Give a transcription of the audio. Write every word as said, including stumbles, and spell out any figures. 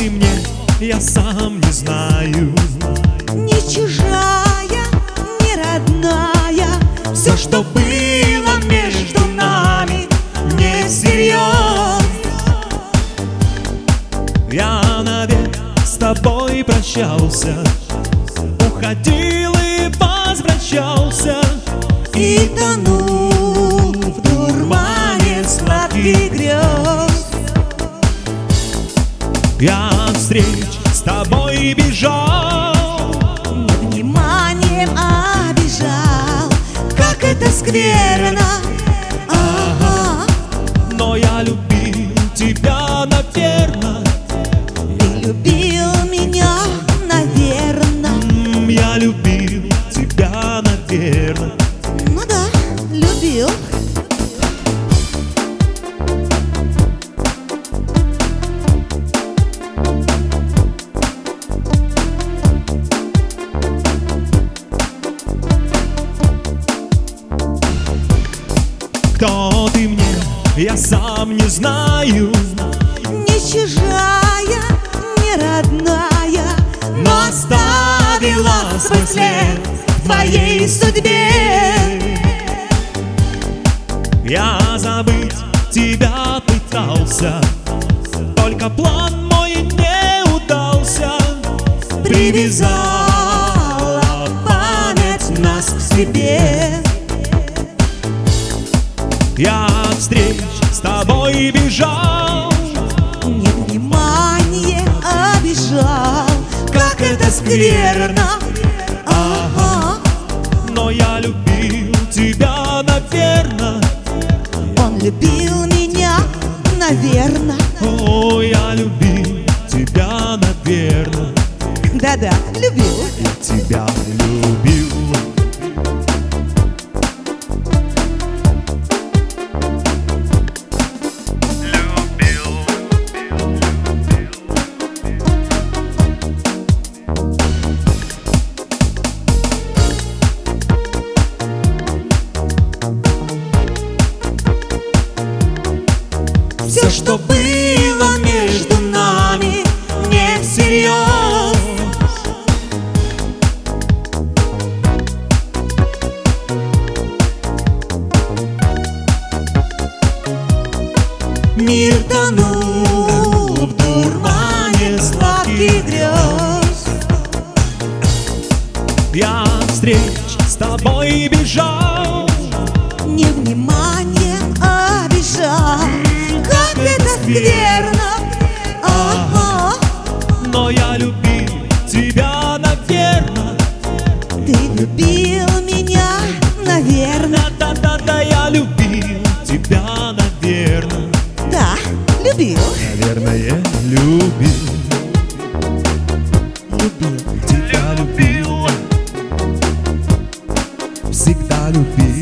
ты мне, я сам не знаю. Не чужая, не родная, Все, что было между нами, не всерьез. Я навек с тобой прощался, уходил и возвращался, и тонул в дурмане сладких грез. я встреч с тобой бежал, Вниманием обижал, как это скверно. Ага, но я любил тебя, наверно. ты любил меня, наверно. М, Я любил тебя, наверно. Ну да, любил. Кто ты мне, я сам не знаю, Не чужая, не родная, но оставила свой след в твоей судьбе. Я забыть тебя пытался, только план мой не удался. привязала память нас к себе. Я встреч с тобой бежал, Невнимание обижал, как это скверно. Ага, но я любил тебя, наверно. он любил меня, наверно. О, я любил тебя, наверно. Да-да, любил. Я тебя любил. Все, что было между нами, не всерьез. Мир тонул в дурмане сладких грез. Я встреч с тобой бежал, Невнимание обижал, как это скверно. Ага, но я любил тебя, наверно. ты любил меня, наверно. Да-да-да, я любил тебя, наверно. Да, любил. Наверное, любил. Любил. Тебя любил. Всегда любил.